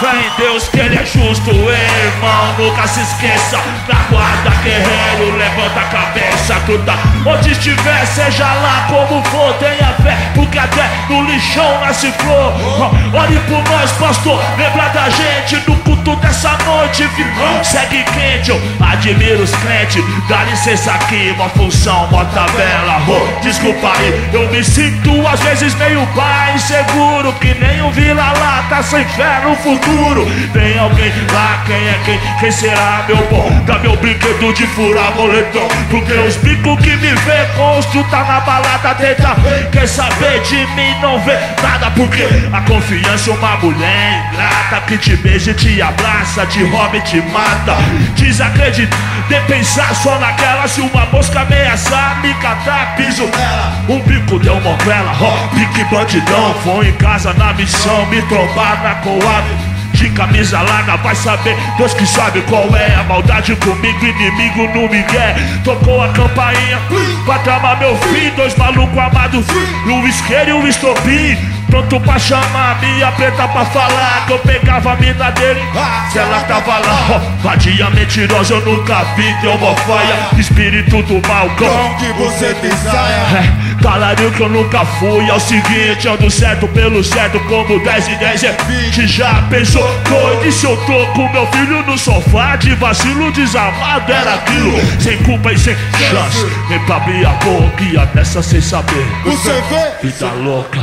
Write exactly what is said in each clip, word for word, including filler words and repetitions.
Fé em Deus que Ele é justo, irmão, nunca se esqueça. Na guarda, guerreiro, levanta a cabeça. Tu tá onde estiver, seja lá como for, tenha fé, porque até no lixão nasce flor. Olhe por nós, pastor, lembra da gente no culto dessa noite. Segue quente, eu admiro os crentes. Dá licença aqui, uma função, uma tabela. Oh, desculpa aí, eu me sinto às vezes meio pai inseguro, que nem um vira-lata sem fé no futuro. Tem alguém lá, quem é quem? Quem será meu bom? Dá meu brinquedo de furar moletom, porque os bicos que me vê consto tá na balada tenta. Quer saber de mim, não vê nada, porque a confiança é uma mulher ingrata, que te beija e te abraça, te rouba e te mata. Desacredita, de pensar só naquela. Se uma mosca ameaçar, me catar, piso nela. Um bico deu movela, ó, pique bandidão. Foi em casa na missão, me trombar na coab. De camisa larga, vai saber Deus que sabe qual é a maldade comigo, inimigo no migué. Tocou a campainha pra tramar meu fim. Dois malucos amados, o isqueiro e o estopim, pronto pra chamar a minha preta pra falar que eu pegava a mina dele, se ela tava lá. Oh, vadia mentirosa, eu nunca vi, deu uma faia. Espírito do mal, como que você desaia? É, talarinho que eu nunca fui. É o seguinte, ando certo pelo certo, como dez e dez é vinte. Já pensou, doido, e se eu tô com meu filho no sofá? De vacilo desamado era aquilo, sem culpa e sem chance. Nem pra abrir a boca e a dessa sem saber. Você vê? Vida louca.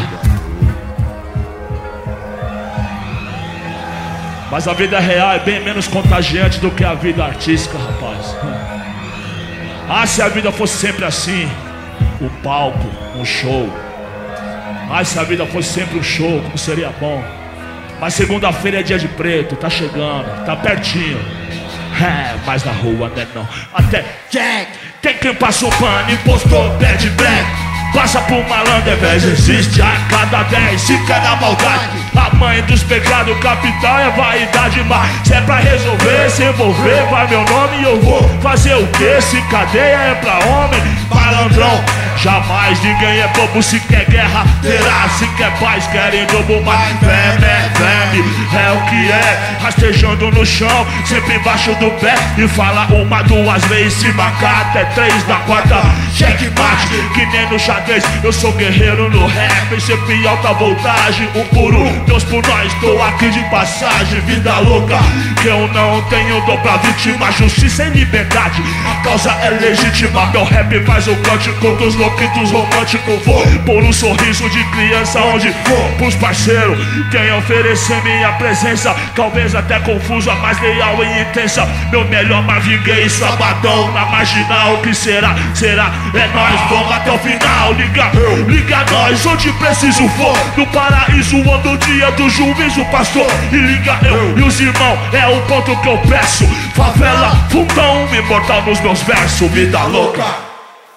Mas a vida real é bem menos contagiante do que a vida artística, rapaz. Ah, se a vida fosse sempre assim, o palco, um show. Ah, se a vida fosse sempre um show, como seria bom. Mas segunda-feira é dia de preto, tá chegando, tá pertinho. É, mas na rua né não. Até Jack, tem quem passa o pano, impostor, pede black. Passa por malandro, vez existe a cada dez. Se quer na maldade, a mãe dos pecados capital é vaidade. Mas se é pra resolver, se envolver, vai meu nome e eu vou fazer o que? Se cadeia é pra homem, malandrão. Jamais ninguém é bobo, se quer guerra terá. Se quer paz, querem dobro, mas fé, fé, fé, é o que é. Rastejando no chão, sempre embaixo do pé. E fala uma, duas vezes, se marcar até três da quarta. Checkmate, que nem no xadrez. Eu sou guerreiro no rap, sempre alta voltagem. Um por um, Deus por nós, tô aqui de passagem. Vida louca, que eu não tenho dor pra vítima. Justiça e liberdade, a causa é legítima. Meu rap faz o cântico dos louquitos românticos. Vou por um sorriso de criança onde for. Pros parceiros, quem oferecer minha presença, talvez até confusa, mas leal e intensa. Meu melhor Marvin Gaye, sabadão na marginal. O que será? Será? É nós, vamos até o final. Liga, liga nós, onde preciso for. No paraíso, ando o dia do juízo, pastor. E liga eu e os irmãos, é o ponto que eu peço. Favela, fundão, imortal nos meus versos. Vida louca.